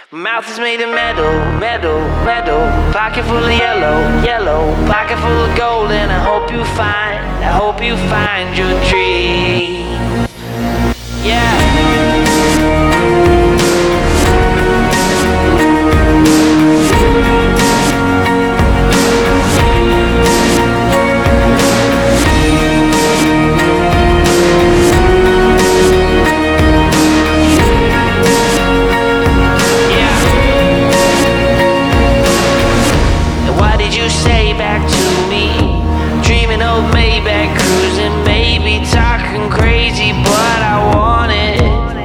Mouth is made of metal, metal, metal. Pocket full of yellow, yellow. Pocket full of gold, and I hope you find your dream. Yeah. Say back to me, dreaming of Maybach cruising, maybe talking crazy, but I want it.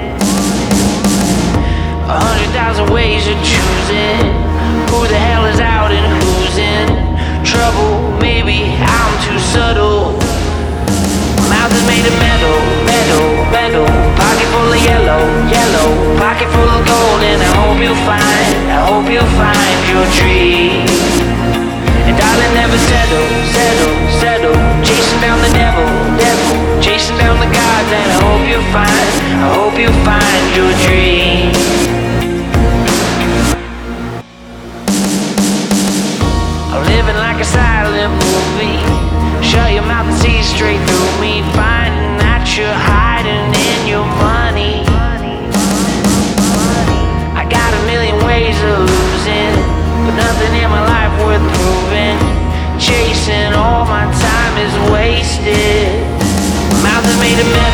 100,000 ways of choosing. Who the hell is out and who's in trouble? Maybe I'm too subtle. Mouth is made of metal, metal, metal. Pocket full of yellow, yellow. Pocket full of gold, and I hope you find your dream. And darling, never settle, settle, settle. Chasing down the devil, devil. Chasing down the gods, and I hope you find your dream. I'm living like a silent movie. Shut your mouth and see straight through me. Finding that you're hiding in your money. I got a million ways of losing, but nothing in my life worth proving. Chasing all my time is wasted. Mouth is made of metal.